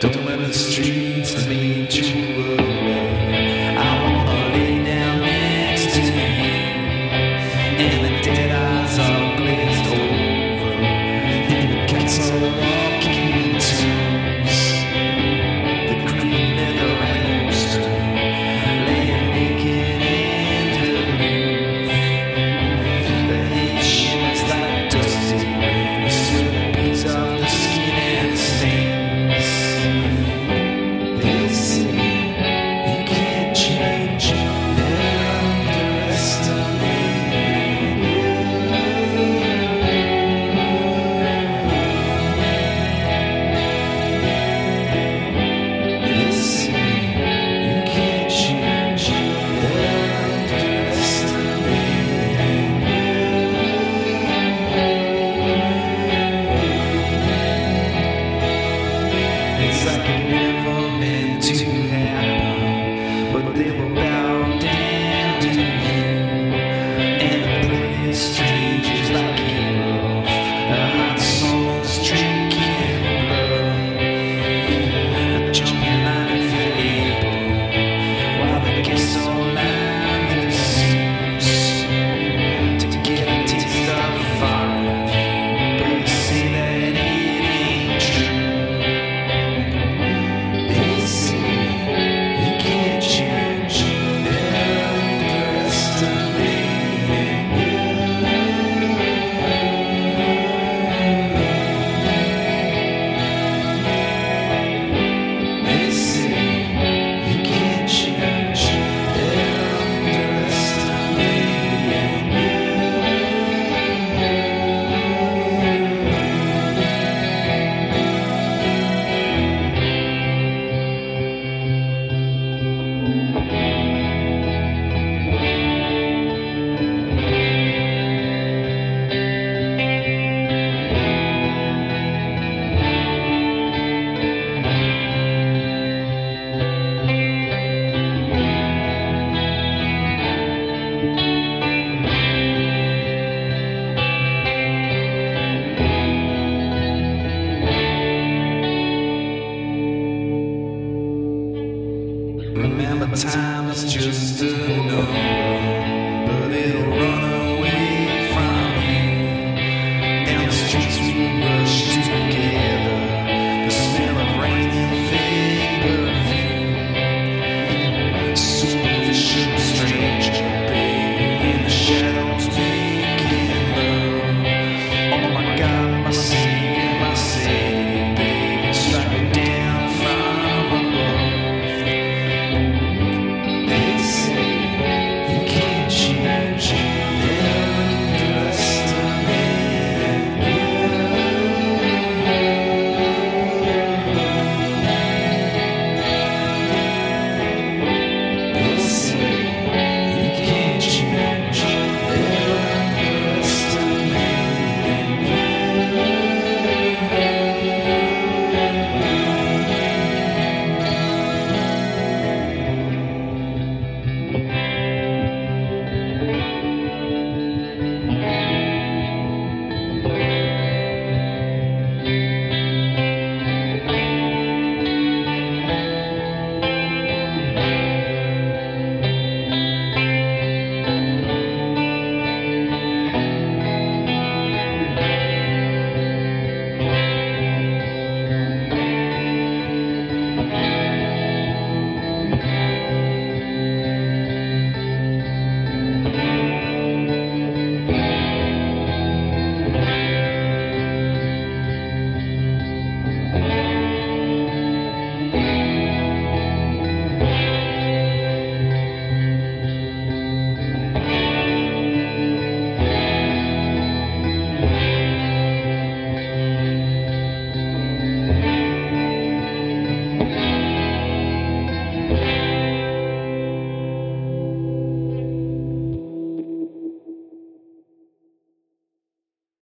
Don't let the streets lead you away. I wanna lay down next to you, and the dead eyes are glazed over, and the cats are walking twos. The green leather hamster laying naked and aloof. The hay shimmers like dusty rain, the sweat beats off the skin and stains. They say you can't change, they're underestimating you. They say you can't change, they're underestimating you. It's like it never meant to happen, but they will bow down to you. And the prettiest strangers like you love, a hot summer's drinking blood, a jumping line for April, while the guests all line their suits to get a taste of fire. But they say that it ain't true. They say you can't change, they're underestimating you. They say you can't change, they're underestimating you. Remember, time is just a